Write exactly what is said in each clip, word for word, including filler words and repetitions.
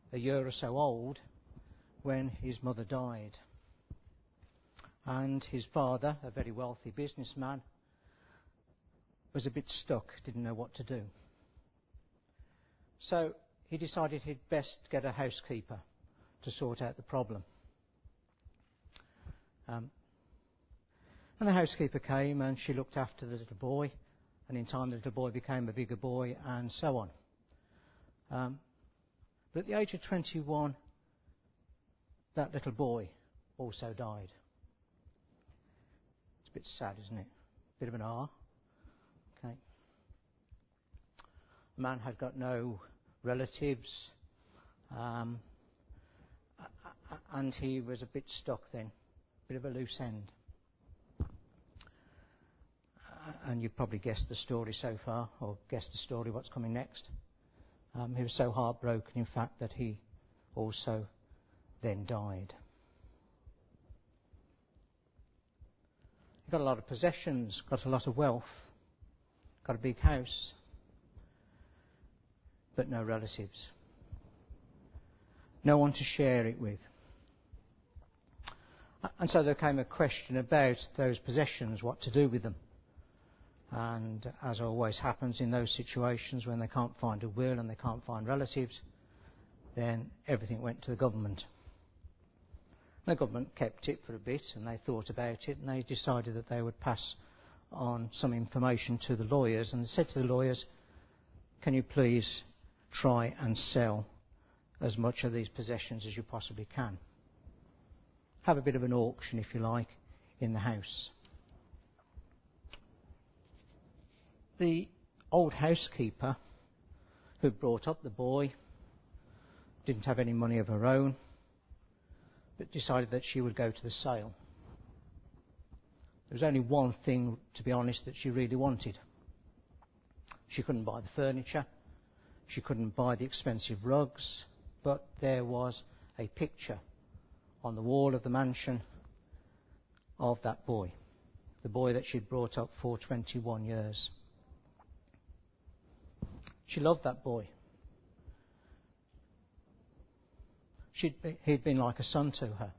a year or so old when his mother died. And his father, a very wealthy businessman, was a bit stuck, didn't know what to do. So he decided he'd best get a housekeeper to sort out the problem. Um, and the housekeeper came and she looked after the little boy, and in time the little boy became a bigger boy, and so on. Um, but at the age of twenty-one, that little boy also died. It's a bit sad, isn't it? Bit of an R. Okay. The man had got no relatives, um, and he was a bit stuck then, bit of a loose end. And you've probably guessed the story so far, or guessed the story, what's coming next. Um, he was so heartbroken, in fact, that he also then died. He got a lot of possessions, got a lot of wealth, got a big house, but no relatives. No one to share it with. And so there came a question about those possessions, what to do with them. And as always happens in those situations, when they can't find a will and they can't find relatives, then everything went to the government. The government kept it for a bit, and they thought about it, and they decided that they would pass on some information to the lawyers, and they said to the lawyers, can you please try and sell as much of these possessions as you possibly can? Have a bit of an auction, if you like, in the house. The old housekeeper who brought up the boy didn't have any money of her own, but decided that she would go to the sale. There was only one thing, to be honest, that she really wanted. She couldn't buy the furniture, she couldn't buy the expensive rugs, but there was a picture on the wall of the mansion of that boy, the boy that she'd brought up for twenty-one years. She loved that boy. She'd be, he'd been like a son to her.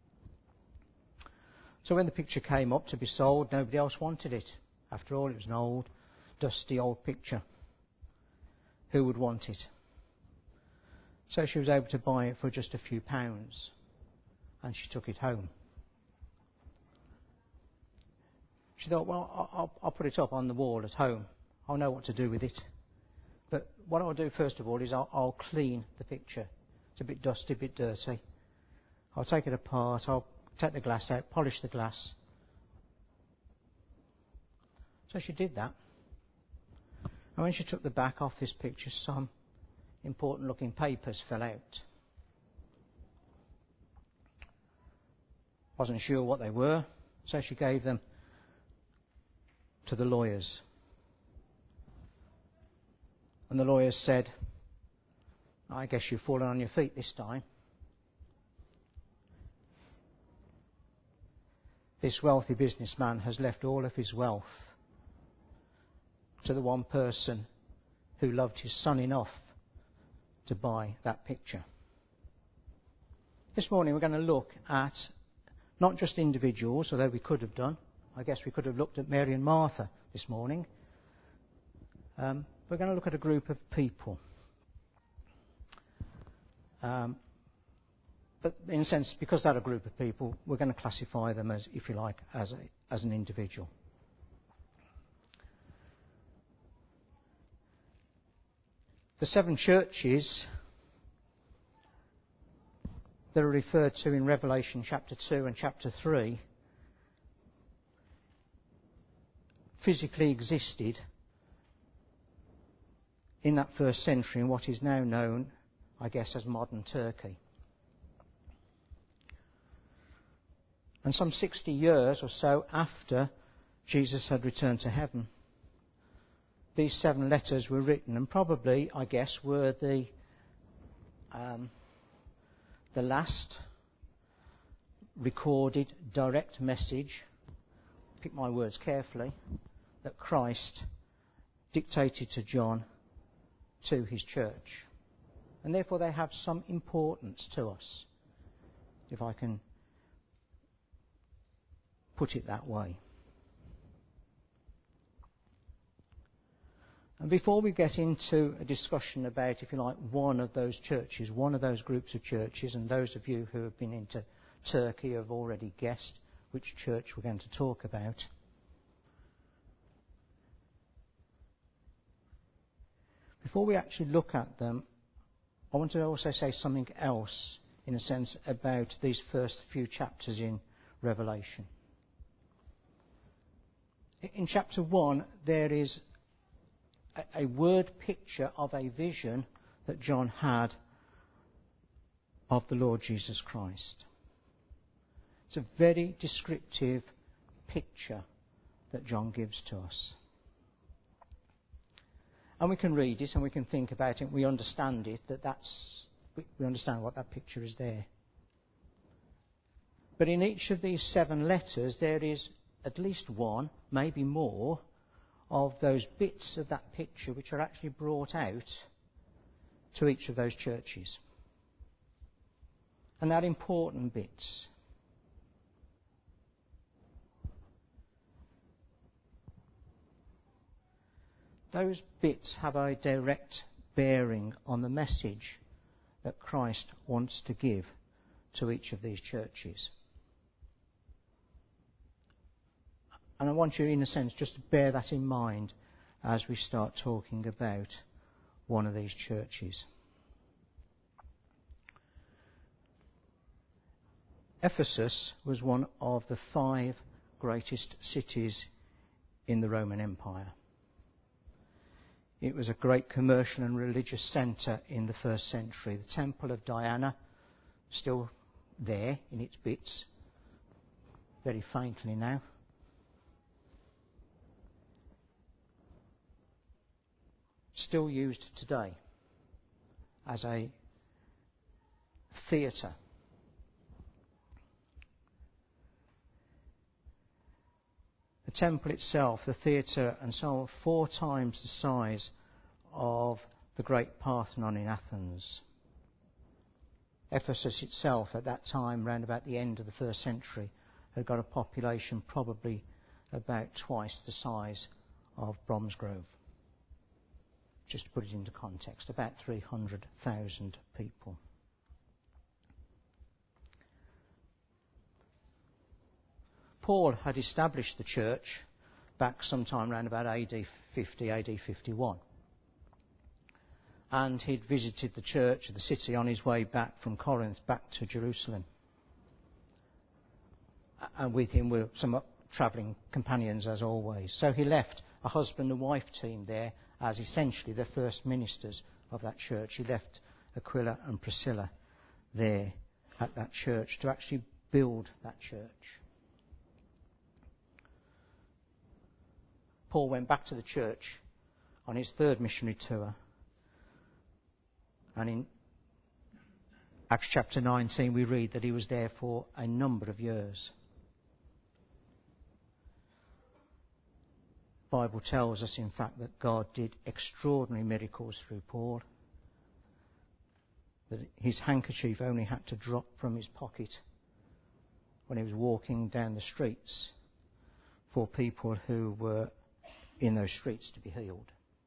So when the picture came up to be sold, nobody else wanted it. After all, it was an old, dusty old picture. Who would want it? So she was able to buy it for just a few pounds, and she took it home. She thought, well, I'll, I'll put it up on the wall at home. I'll know what to do with it. But what I'll do first of all is I'll, I'll clean the picture. It's a bit dusty, a bit dirty. I'll take it apart, I'll take the glass out, polish the glass. So she did that. And when she took the back off this picture, some important looking papers fell out. Wasn't sure what they were, so she gave them to the lawyers. And the lawyers said, I guess you've fallen on your feet this time. This wealthy businessman has left all of his wealth to the one person who loved his son enough to buy that picture. This morning we're going to look at not just individuals, although we could have done. I guess we could have looked at Mary and Martha this morning. Um, we're going to look at a group of people. Um, but in a sense, because they're a group of people, we're going to classify them as, if you like, as, a, as an individual. The seven churches that are referred to in Revelation chapter two and chapter three physically existed in that first century in what is now known, I guess, as modern Turkey. And some sixty years or so after Jesus had returned to heaven, these seven letters were written, and probably, I guess, were the um, the last recorded direct message, pick my words carefully, that Christ dictated to John to his church. And therefore they have some importance to us, if I can put it that way. And before we get into a discussion about, if you like, one of those churches, one of those groups of churches, and those of you who have been into Turkey have already guessed which church we're going to talk about. Before we actually look at them, I want to also say something else, in a sense, about these first few chapters in Revelation. In chapter one, there is a word picture of a vision that John had of the Lord Jesus Christ. It's a very descriptive picture that John gives to us. And we can read it and we can think about it, we understand it, that that's, we understand what that picture is there. But in each of these seven letters there is at least one, maybe more, of those bits of that picture which are actually brought out to each of those churches. And they're important bits. Those bits have a direct bearing on the message that Christ wants to give to each of these churches. And I want you, in a sense, just to bear that in mind as we start talking about one of these churches. Ephesus was one of the five greatest cities in the Roman Empire. It was a great commercial and religious centre in the first century. The Temple of Diana, still there in its bits, very faintly now. Still used today as a theatre. The temple itself, the theatre and so on, four times the size of the great Parthenon in Athens. Ephesus itself at that time, round about the end of the first century, had got a population probably about twice the size of Bromsgrove. Just to put it into context, about three hundred thousand people. Paul had established the church back sometime around about A D fifty, A D fifty-one. And he'd visited the church, the city, on his way back from Corinth, back to Jerusalem. And with him were some travelling companions, as always. So he left a husband and wife team there as essentially the first ministers of that church. He left Aquila and Priscilla there at that church to actually build that church. Paul went back to the church on his third missionary tour. And in Acts chapter nineteen we read that he was there for a number of years. The Bible tells us, in fact, that God did extraordinary miracles through Paul. That his handkerchief only had to drop from his pocket when he was walking down the streets for people who were in those streets to be healed.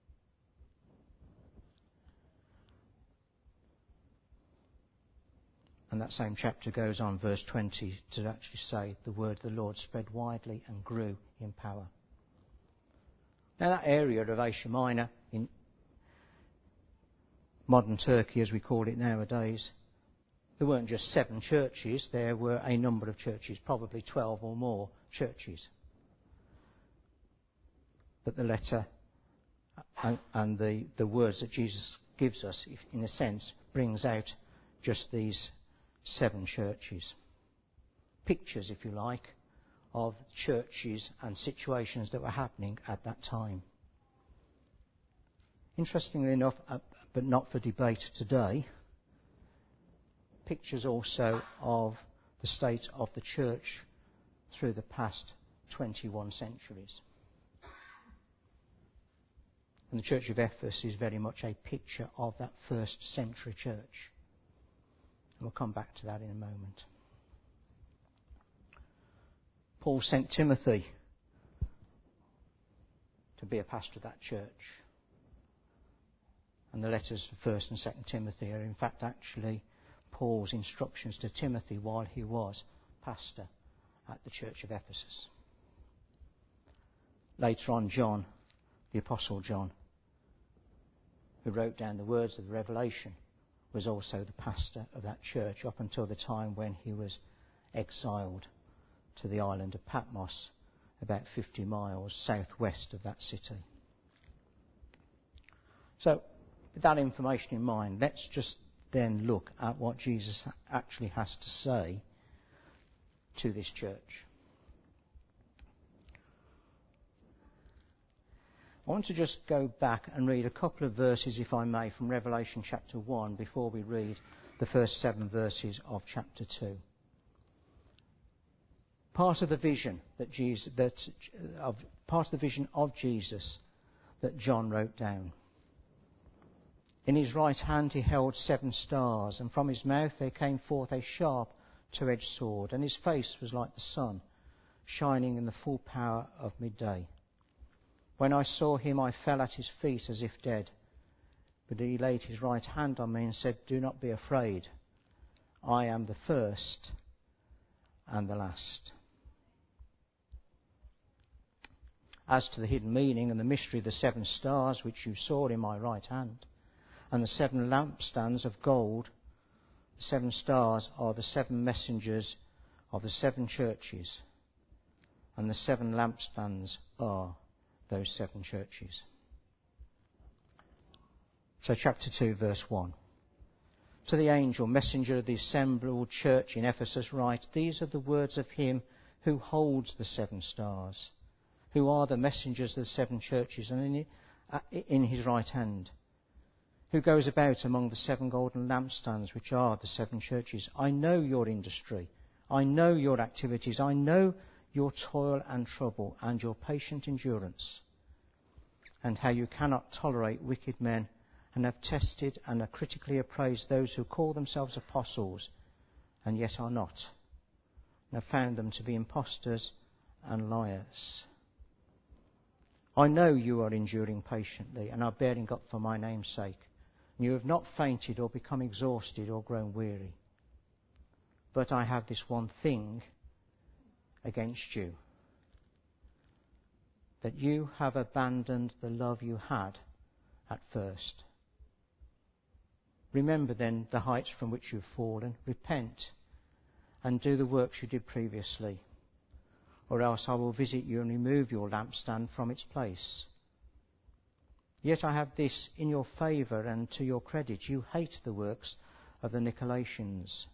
And that same chapter goes on, verse twenty, to actually say the word of the Lord spread widely and grew in power. Now that area of Asia Minor, in modern Turkey as we call it nowadays, there weren't just seven churches, there were a number of churches, probably twelve or more churches. But the letter and, and the, the words that Jesus gives us, in a sense, brings out just these seven churches. Pictures, if you like, of churches and situations that were happening at that time. Interestingly enough, uh, but not for debate today, pictures also of the state of the church through the past twenty-one centuries. And the church of Ephesus is very much a picture of that first century church. And we'll come back to that in a moment. Paul sent Timothy to be a pastor of that church. And the letters of First and Second Timothy are in fact actually Paul's instructions to Timothy while he was pastor at the church of Ephesus. Later on, John, the Apostle John, who wrote down the words of the Revelation, was also the pastor of that church up until the time when he was exiled to the island of Patmos, about fifty miles southwest of that city. So, with that information in mind, let's just then look at what Jesus actually has to say to this church. I want to just go back and read a couple of verses, if I may, from Revelation chapter one before we read the first seven verses of chapter two. Part of the vision that Jesus, that of part of the vision of Jesus that John wrote down. In his right hand he held seven stars, and from his mouth there came forth a sharp two-edged sword, and his face was like the sun, shining in the full power of midday. When I saw him, I fell at his feet as if dead. But he laid his right hand on me and said, "Do not be afraid. I am the first and the last." As to the hidden meaning and the mystery of the seven stars which you saw in my right hand, and the seven lampstands of gold, the seven stars are the seven messengers of the seven churches, and the seven lampstands are those seven churches. So chapter two, verse one. To the angel, messenger of the assembled church in Ephesus write, "These are the words of him who holds the seven stars, who are the messengers of the seven churches, and in his right hand, who goes about among the seven golden lampstands, which are the seven churches. I know your industry. I know your activities. I know your toil and trouble and your patient endurance, and how you cannot tolerate wicked men, and have tested and are critically appraised those who call themselves apostles and yet are not, and have found them to be impostors and liars. I know you are enduring patiently and are bearing up for my name's sake, and you have not fainted or become exhausted or grown weary. But I have this one thing against you, that you have abandoned the love you had at first. Remember then the heights from which you've fallen, repent, and do the works you did previously, or else I will visit you and remove your lampstand from its place. Yet I have this in your favour and to your credit: you hate the works of the Nicolaitans,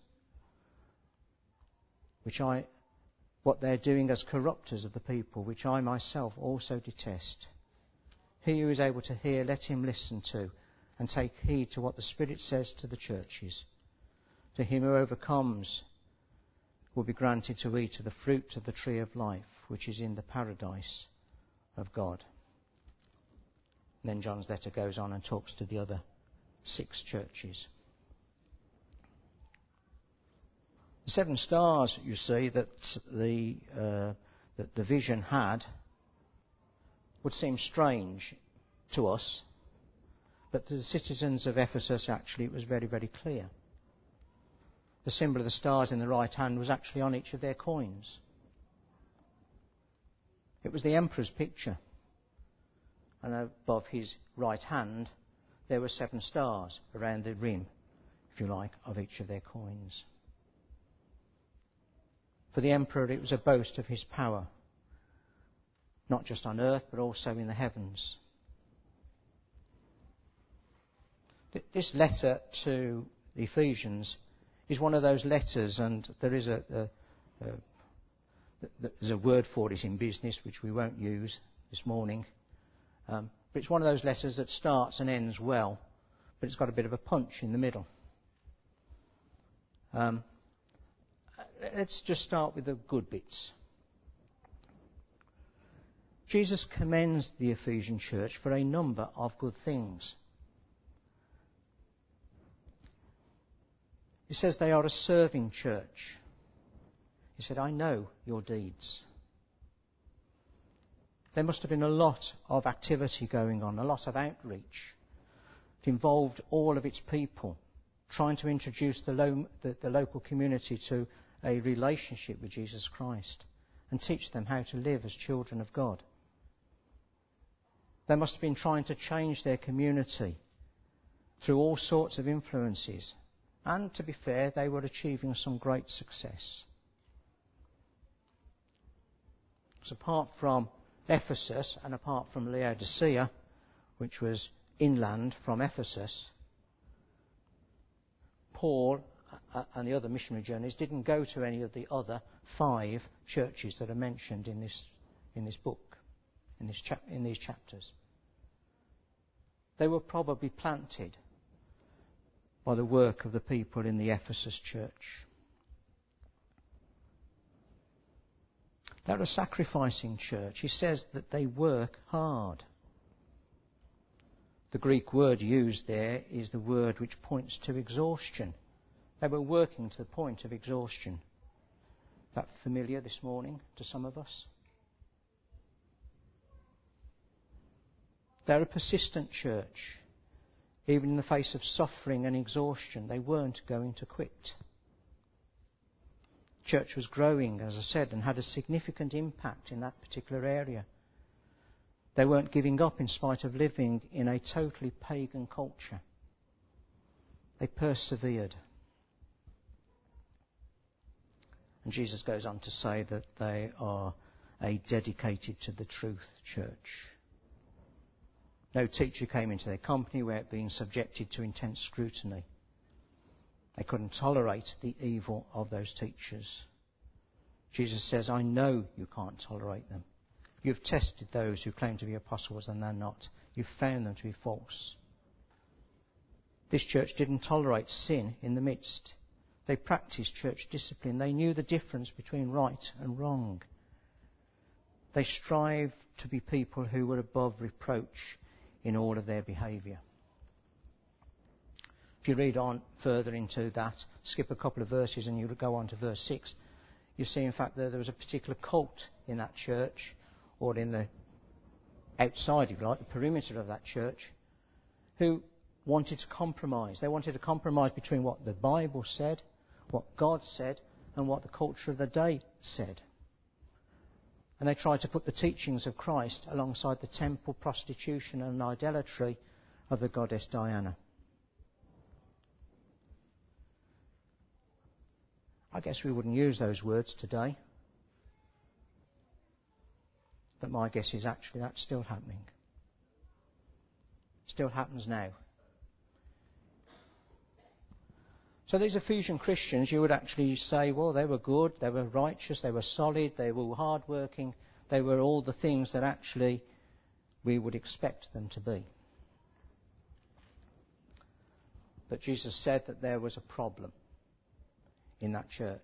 which I what they are doing as corrupters of the people, which I myself also detest. He who is able to hear, let him listen to, and take heed to what the Spirit says to the churches. To him who overcomes will be granted to eat of the fruit of the tree of life, which is in the paradise of God. And then John's letter goes on and talks to the other six churches. The seven stars, you see, that the uh, that the vision had would seem strange to us, but to the citizens of Ephesus, actually, it was very, very clear. The symbol of the stars in the right hand was actually on each of their coins. It was the emperor's picture, and above his right hand there were seven stars around the rim, if you like, of each of their coins. For the emperor, it was a boast of his power, not just on earth, but also in the heavens. This letter to the Ephesians is one of those letters, and there is a, a, a, there's a word for it in business, which we won't use this morning. Um, but it's one of those letters that starts and ends well, but it's got a bit of a punch in the middle. Um, Let's just start with the good bits. Jesus commends the Ephesian church for a number of good things. He says they are a serving church. He said, I know your deeds. There must have been a lot of activity going on, a lot of outreach. It involved all of its people, trying to introduce the, lo- the, the local community to a relationship with Jesus Christ and teach them how to live as children of God. They must have been trying to change their community through all sorts of influences. And to be fair, they were achieving some great success. So apart from Ephesus and apart from Laodicea, which was inland from Ephesus, Paul and the other missionary journeys didn't go to any of the other five churches that are mentioned in this in this book, in this chap- in these chapters. They were probably planted by the work of the people in the Ephesus church. They're a sacrificing church. He says that they work hard. The Greek word used there is the word which points to exhaustion. They were working to the point of exhaustion. Is that familiar this morning to some of us? They're a persistent church. Even in the face of suffering and exhaustion, they weren't going to quit. The church was growing, as I said, and had a significant impact in that particular area. They weren't giving up in spite of living in a totally pagan culture. They persevered. And Jesus goes on to say that they are a dedicated to the truth church. No teacher came into their company without being subjected to intense scrutiny. They couldn't tolerate the evil of those teachers. Jesus says, I know you can't tolerate them. You've tested those who claim to be apostles and they're not. You've found them to be false. This church didn't tolerate sin in the midst. They practiced church discipline. They knew the difference between right and wrong. They strived to be people who were above reproach in all of their behaviour. If you read on further into that, skip a couple of verses and you go on to verse six, you see in fact that there was a particular cult in that church, or in the outside, if you like, the perimeter of that church, who wanted to compromise. They wanted to compromise between what the Bible said, what God said, and what the culture of the day said. And they tried to put the teachings of Christ alongside the temple prostitution and idolatry of the goddess Diana. I guess we wouldn't use those words today. But my guess is actually that's still happening. Still happens now. So these Ephesian Christians, you would actually say, well, they were good, they were righteous, they were solid, they were hard-working, they were all the things that actually we would expect them to be. But Jesus said that there was a problem in that church.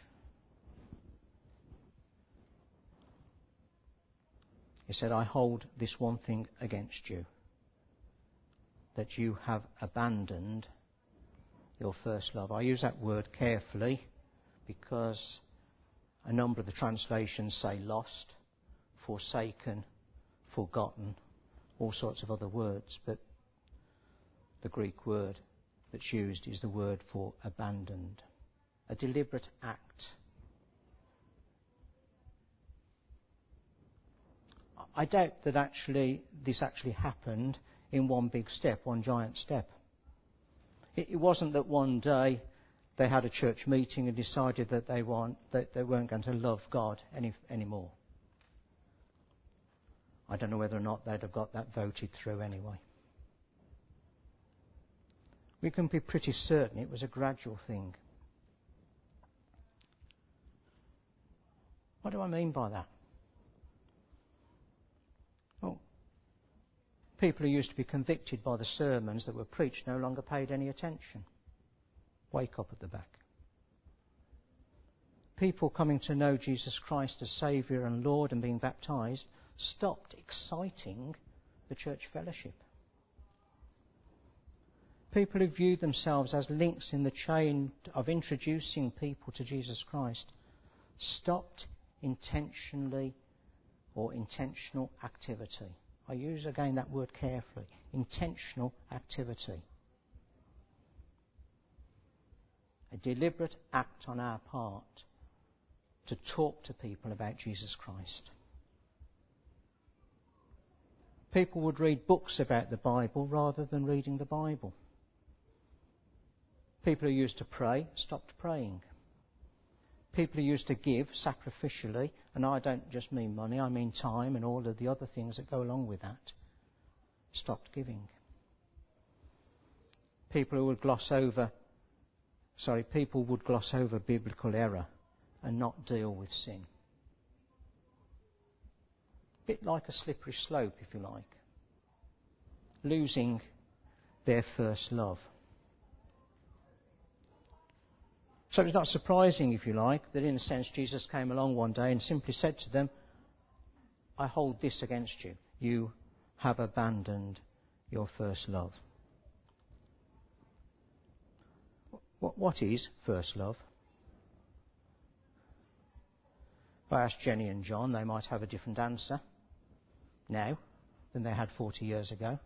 He said, I hold this one thing against you, that you have abandoned your first love. I use that word carefully because a number of the translations say lost, forsaken, forgotten, all sorts of other words, but the Greek word that's used is the word for abandoned. A deliberate act. I doubt that actually this actually happened in one big step, one giant step. It wasn't that one day they had a church meeting and decided that they, want, that they weren't going to love God any anymore. I don't know whether or not they'd have got that voted through anyway. We can be pretty certain it was a gradual thing. What do I mean by that? Well, people who used to be convicted by the sermons that were preached no longer paid any attention. Wake up at the back. People coming to know Jesus Christ as Saviour and Lord and being baptised stopped exciting the church fellowship. People who viewed themselves as links in the chain of introducing people to Jesus Christ stopped intentionally or intentional activity. I use again that word carefully. Intentional activity. A deliberate act on our part to talk to people about Jesus Christ. People would read books about the Bible rather than reading the Bible. People who used to pray stopped praying. People who used to give sacrificially, and I don't just mean money, I mean time and all of the other things that go along with that, stopped giving. People who would gloss over, sorry, people would gloss over biblical error and not deal with sin. A bit like a slippery slope, if you like. Losing their first love. So it's not surprising, if you like, that in a sense Jesus came along one day and simply said to them, I hold this against you. You have abandoned your first love. What is first love? If I asked Jenny and John, they might have a different answer now than they had forty years ago.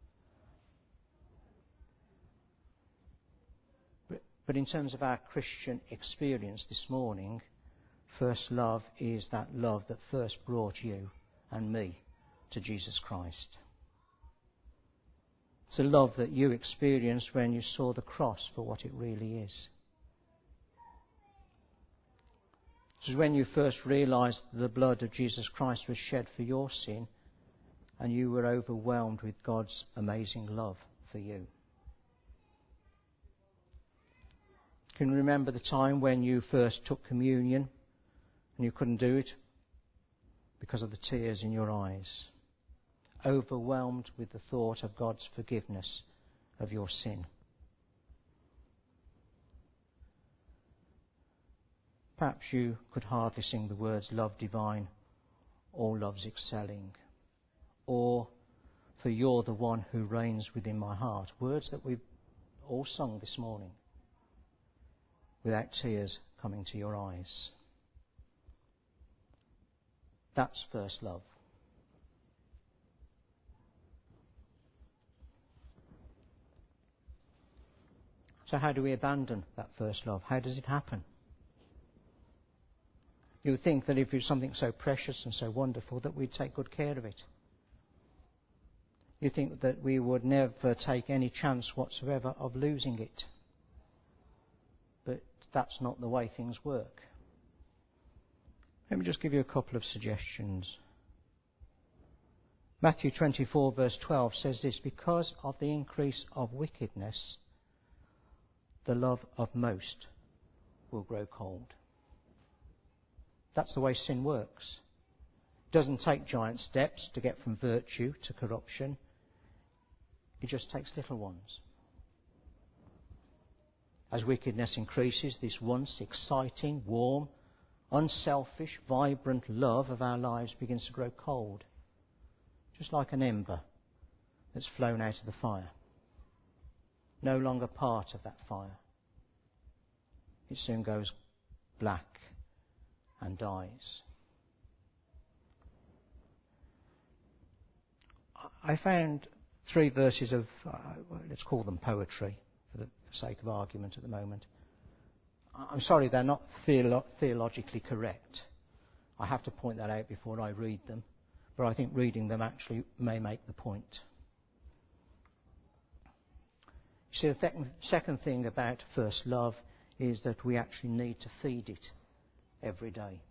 But in terms of our Christian experience this morning, first love is that love that first brought you and me to Jesus Christ. It's a love that you experienced when you saw the cross for what it really is. It was when you first realised that the blood of Jesus Christ was shed for your sin and you were overwhelmed with God's amazing love for you. Can you remember the time when you first took communion and you couldn't do it because of the tears in your eyes? Overwhelmed with the thought of God's forgiveness of your sin. Perhaps you could hardly sing the words love divine or love's excelling, or for you're the one who reigns within my heart, words that we've all sung this morning, without tears coming to your eyes. That's first love. So how do we abandon that first love? How does it happen? You would think that if it's something so precious and so wonderful that we'd take good care of it. You think that we would never take any chance whatsoever of losing it. But that's not the way things work. Let me just give you a couple of suggestions. Matthew twenty-four verse twelve says this, because of the increase of wickedness, the love of most will grow cold. That's the way sin works. It doesn't take giant steps to get from virtue to corruption. It just takes little ones. As wickedness increases, this once exciting, warm, unselfish, vibrant love of our lives begins to grow cold. Just like an ember that's flown out of the fire. No longer part of that fire. It soon goes black and dies. I found three verses of, uh, let's call them poetry for the sake of argument at the moment. I'm sorry, they're not theolo- theologically correct. I have to point that out before I read them, but I think reading them actually may make the point. You see, the th- second thing about first love is that we actually need to feed it every day.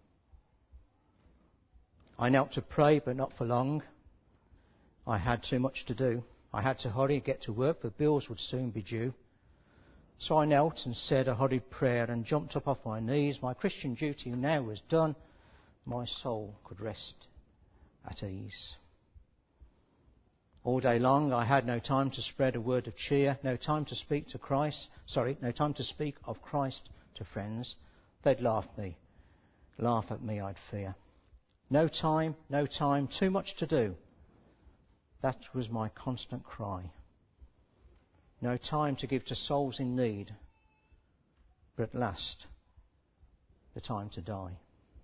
I knelt to pray, but not for long. I had too much to do. I had to hurry and get to work, for bills would soon be due. So I knelt and said a hurried prayer and jumped up off my knees. My Christian duty now was done. My soul could rest at ease. All day long I had no time to spread a word of cheer, no time to speak to Christ, sorry, no time to speak of Christ to friends. They'd laugh me, laugh at me, I'd fear. No time, no time, too much to do. That was my constant cry. No time to give to souls in need, but at last, the time to die.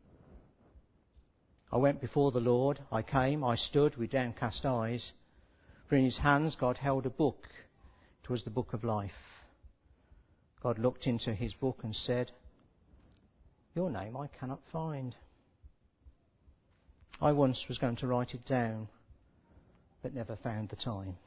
I went before the Lord, I came, I stood with downcast eyes, for in his hands God held a book. It was the book of life. God looked into his book and said, "Your name I cannot find." I once was going to write it down, but never found the time.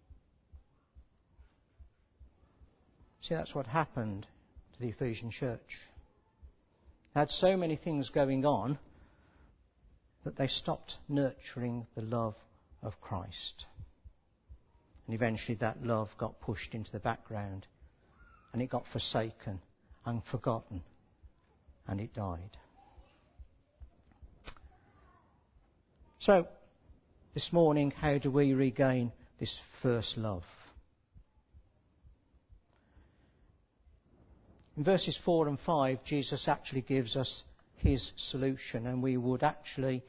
See, that's what happened to the Ephesian church. They had so many things going on that they stopped nurturing the love of Christ. And eventually that love got pushed into the background, and it got forsaken and forgotten, and it died. So, this morning, how do we regain this first love? In verses four and five, Jesus actually gives us his solution, and we would actually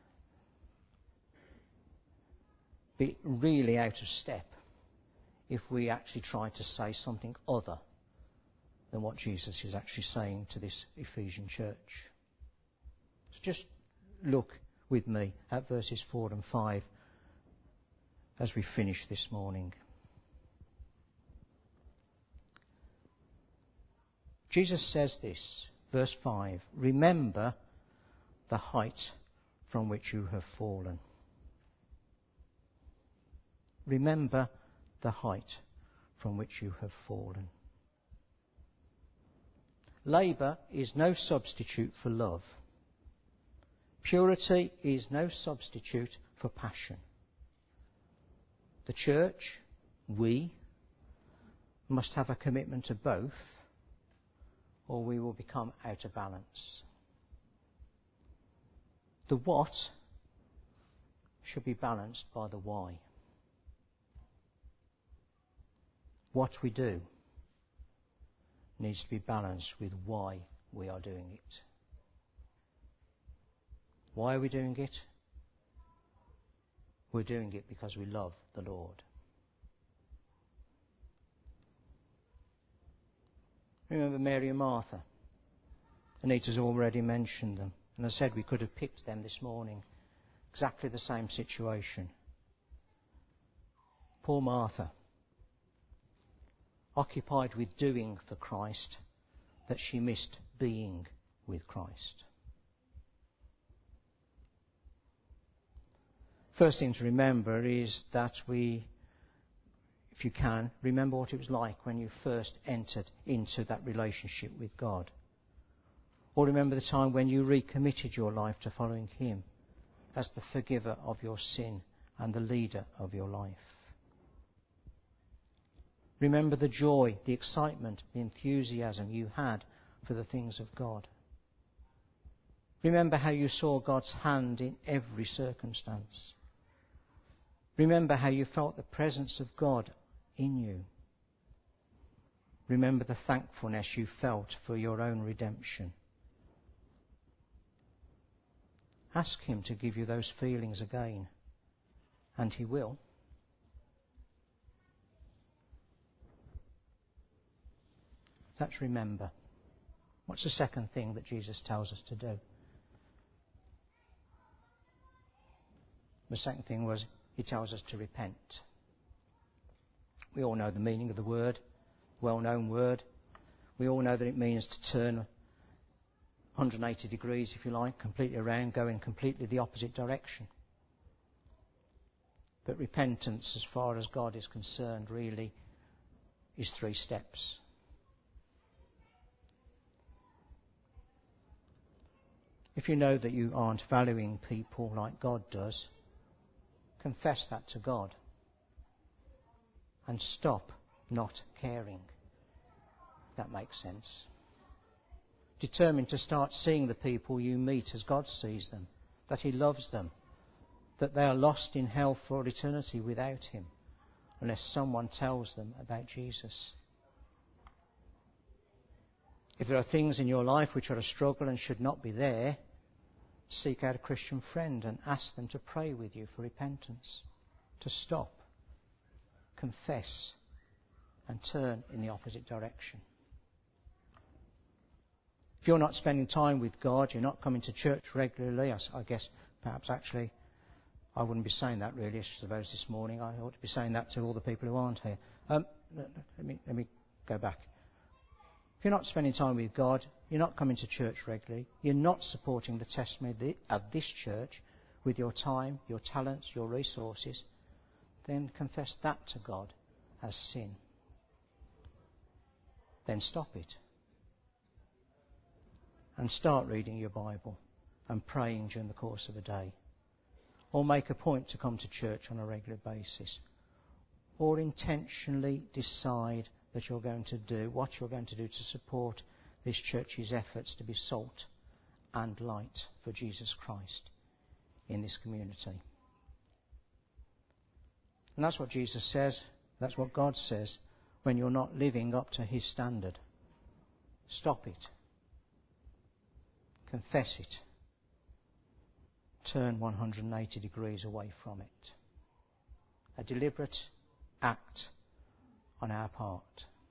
be really out of step if we actually tried to say something other than what Jesus is actually saying to this Ephesian church. So just look with me at verses four and five as we finish this morning. Jesus says this, verse five, "Remember the height from which you have fallen." Remember the height from which you have fallen. Labour is no substitute for love. Purity is no substitute for passion. The church, we, must have a commitment to both, or we will become out of balance. The what should be balanced by the why. What we do needs to be balanced with why we are doing it. Why are we doing it? We're doing it because we love the Lord. Remember Mary and Martha? Anita's already mentioned them. And I said we could have picked them this morning. Exactly the same situation. Poor Martha, occupied with doing for Christ, that she missed being with Christ. First thing to remember is that we, if you can, remember what it was like when you first entered into that relationship with God. Or remember the time when you recommitted your life to following him as the forgiver of your sin and the leader of your life. Remember the joy, the excitement, the enthusiasm you had for the things of God. Remember how you saw God's hand in every circumstance. Remember how you felt the presence of God in you. Remember the thankfulness you felt for your own redemption. Ask him to give you those feelings again, and he will. That's remember. What's the second thing that Jesus tells us to do? The second thing was he tells us to repent. We all know the meaning of the word, well-known word. We all know that it means to turn one hundred eighty degrees, if you like, completely around, go in completely the opposite direction. But repentance, as far as God is concerned, really is three steps. If you know that you aren't valuing people like God does, confess that to God and stop not caring. That makes sense. Determine to start seeing the people you meet as God sees them, that he loves them, that they are lost in hell for eternity without him, unless someone tells them about Jesus. If there are things in your life which are a struggle and should not be there, seek out a Christian friend and ask them to pray with you for repentance, to stop, confess, and turn in the opposite direction. If you're not spending time with God, you're not coming to church regularly, I guess perhaps actually I wouldn't be saying that really, I suppose this morning. I ought to be saying that to all the people who aren't here. Um, let me, let me go back. If you're not spending time with God, you're not coming to church regularly, you're not supporting the testimony of this church with your time, your talents, your resources, then confess that to God as sin. Then stop it. And start reading your Bible and praying during the course of a day. Or make a point to come to church on a regular basis. Or intentionally decide that you're going to do what you're going to do to support this church's efforts to be salt and light for Jesus Christ in this community. And that's what Jesus says, that's what God says when you're not living up to his standard. Stop it. Confess it. Turn one hundred eighty degrees away from it. A deliberate act on our part.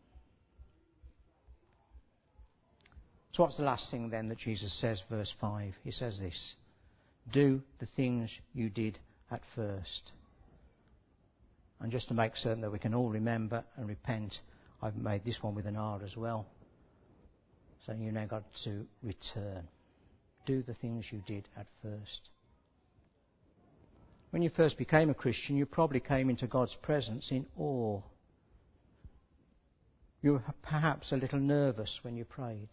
So what's the last thing then that Jesus says, verse five? He says this: do the things you did at first. And just to make certain that we can all remember and repent, I've made this one with an R as well. So you now got to return. Do the things you did at first. When you first became a Christian, you probably came into God's presence in awe. You were perhaps a little nervous when you prayed.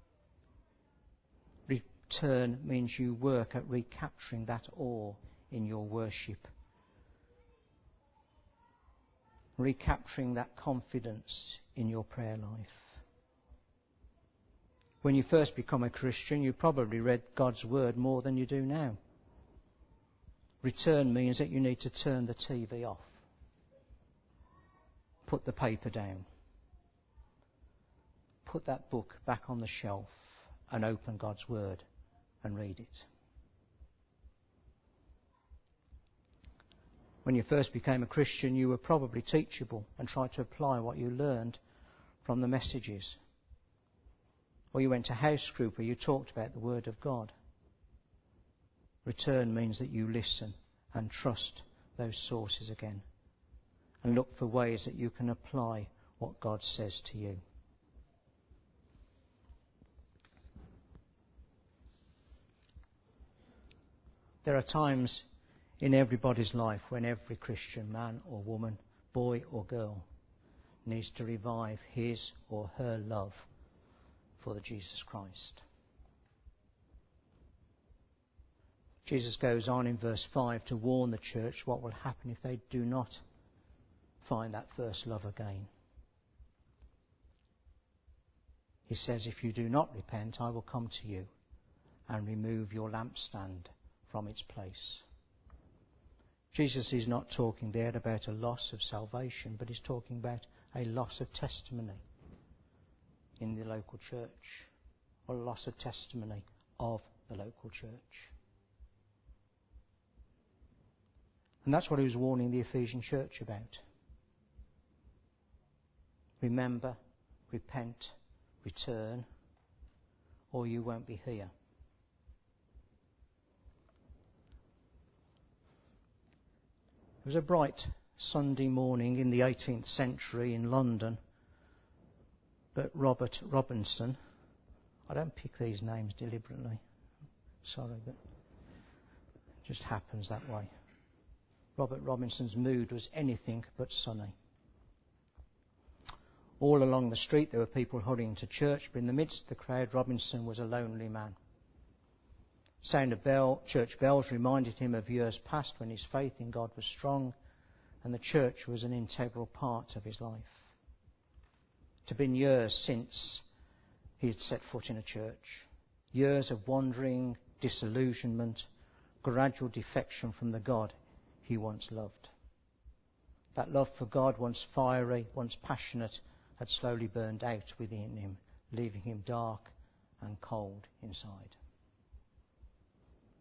Return means you work at recapturing that awe in your worship. Recapturing that confidence in your prayer life. When you first become a Christian, you probably read God's Word more than you do now. Return means that you need to turn the T V off. Put the paper down. Put that book back on the shelf and open God's Word and read it. When you first became a Christian, you were probably teachable and tried to apply what you learned from the messages. Or you went to house group where you talked about the Word of God. Return means that you listen and trust those sources again and look for ways that you can apply what God says to you. There are times in everybody's life when every Christian man or woman, boy or girl, needs to revive his or her love for the Jesus Christ. Jesus goes on in verse five to warn the church what will happen if they do not find that first love again. He says, if you do not repent, I will come to you and remove your lampstand from its place. Jesus is not talking there about a loss of salvation, but he's talking about a loss of testimony in the local church, or a loss of testimony of the local church. And that's what he was warning the Ephesian church about. Remember, repent, return, or you won't be here. It was a bright Sunday morning in the eighteenth century in London, but Robert Robinson, I don't pick these names deliberately, sorry, but it just happens that way. Robert Robinson's mood was anything but sunny. All along the street there were people hurrying to church, but in the midst of the crowd Robinson was a lonely man. Sound of bell, church bells reminded him of years past when his faith in God was strong and the church was an integral part of his life. It had been years since he had set foot in a church. Years of wandering, disillusionment, gradual defection from the God he once loved. That love for God, once fiery, once passionate, had slowly burned out within him, leaving him dark and cold inside.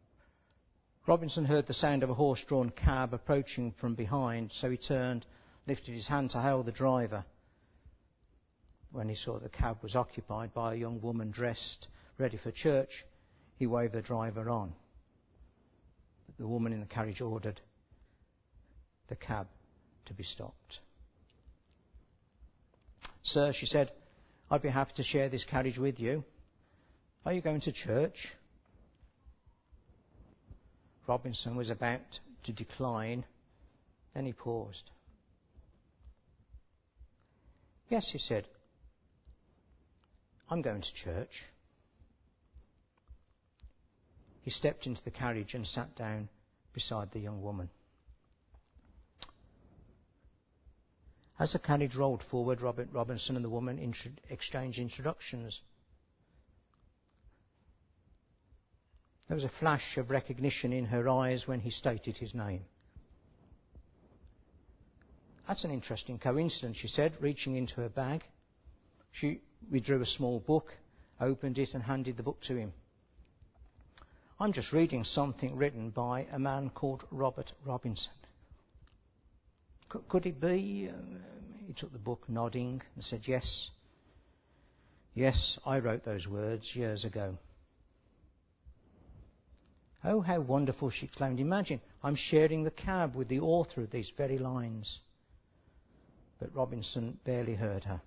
Robinson heard the sound of a horse-drawn cab approaching from behind, so he turned, lifted his hand to hail the driver. When he saw the cab was occupied by a young woman dressed, ready for church, he waved the driver on. But the woman in the carriage ordered the cab to be stopped. "Sir," she said, "I'd be happy to share this carriage with you. Are you going to church?" Robinson was about to decline, then he paused. "Yes," he said, "I'm going to church." He stepped into the carriage and sat down beside the young woman. As the carriage rolled forward, Robert Robinson and the woman intro- exchanged introductions. There was a flash of recognition in her eyes when he stated his name. "That's an interesting coincidence," she said, reaching into her bag. She withdrew a small book, opened it and handed the book to him. "I'm just reading something written by a man called Robert Robinson." C- could it be? Um, he took the book, nodding, and said, "Yes. Yes, I wrote those words years ago." "Oh, how wonderful," she exclaimed. "Imagine, I'm sharing the cab with the author of these very lines." But Robinson barely heard her.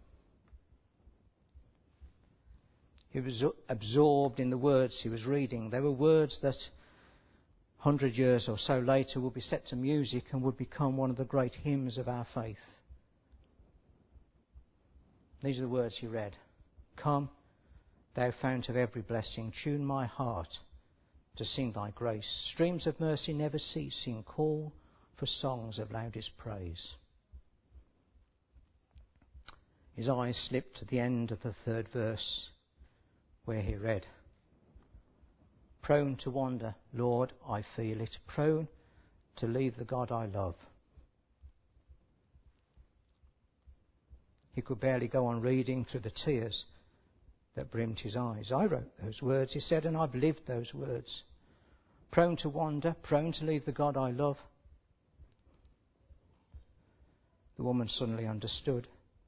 He was absorbed in the words he was reading. They were words that, a hundred years or so later, would be set to music and would become one of the great hymns of our faith. These are the words he read. "Come, thou fount of every blessing, tune my heart to sing thy grace. Streams of mercy never ceasing, call for songs of loudest praise." His eyes slipped to the end of the third verse, where he read, "Prone to wander, Lord, I feel it, prone to leave the God I love." He could barely go on reading through the tears that brimmed his eyes. "I wrote those words," he said, "and I've lived those words. Prone to wander, prone to leave the God I love." The woman suddenly understood.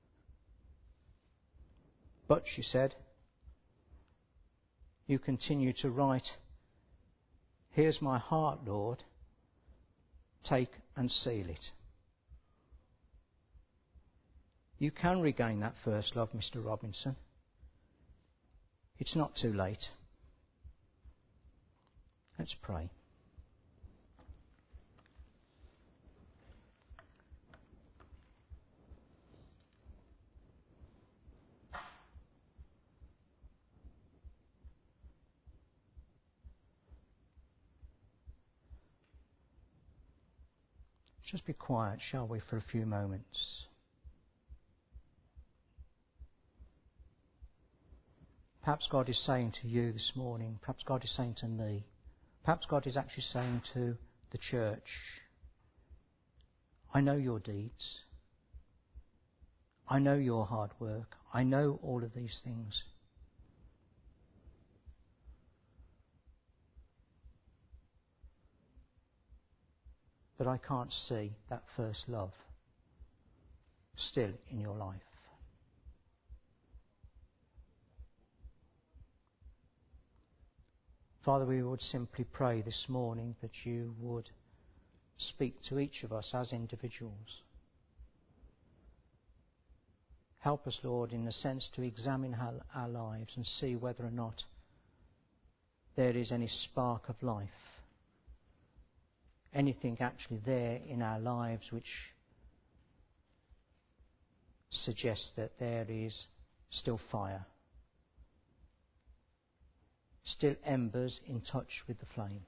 "But," she said, "you continue to write, 'Here's my heart, Lord, take and seal it.' You can regain that first love, Mister Robinson. It's not too late." Let's pray. Just be quiet, shall we, for a few moments. Perhaps God is saying to you this morning, perhaps God is saying to me, perhaps God is actually saying to the church, "I know your deeds. I know your hard work. I know all of these things. But I can't see that first love still in your life." Father, we would simply pray this morning that you would speak to each of us as individuals. Help us, Lord, in a sense to examine our, our lives and see whether or not there is any spark of life, anything actually there in our lives which suggests that there is still fire, still embers in touch with the flame.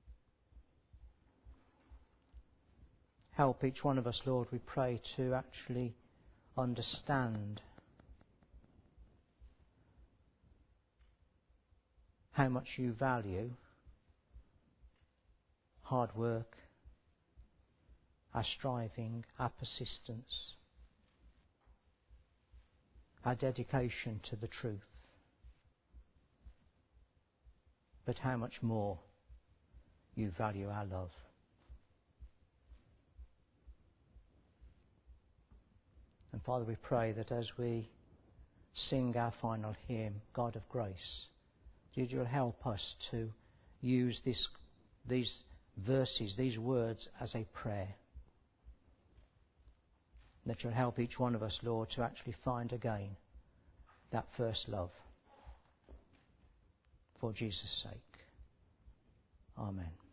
Help each one of us, Lord, we pray, to actually understand how much you value hard work, our striving, our persistence, our dedication to the truth, but how much more you value our love. And Father, we pray that as we sing our final hymn, God of Grace, that you'll help us to use this, these verses, these words as a prayer. That you'll help each one of us, Lord, to actually find again that first love. For Jesus' sake. Amen.